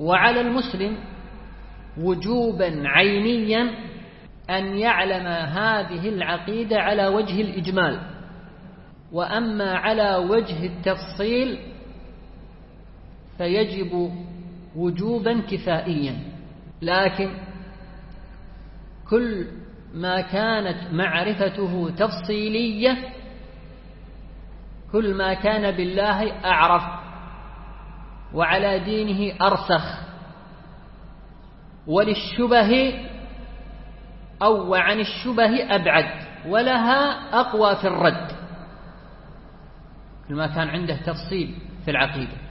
وعلى المسلم وجوبا عينيا أن يعلم هذه العقيدة على وجه الإجمال، وأما على وجه التفصيل فيجب وجوبا كفائيا. لكن كل ما كانت معرفته تفصيلية كل ما كان بالله أعرف وعلى دينه أرسخ، وللشبه أو وعن الشبه أبعد ولها أقوى في الرد، كل ما كان عنده تفصيل في العقيدة.